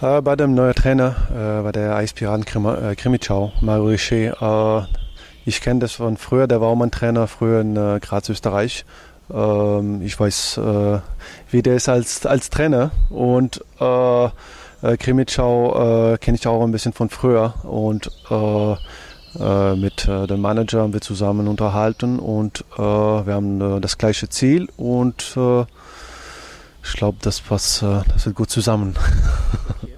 Bei dem neuen Trainer, bei der Eispiraten Krimitschau, Mario Richer. Ich kenne das von früher, der war auch mein Trainer früher in Graz, Österreich. Ich weiß, wie der ist als Trainer und Krimitschau kenne ich auch ein bisschen von früher und mit dem Manager haben wir zusammen unterhalten und wir haben das gleiche Ziel und ich glaube, das wird gut zusammen.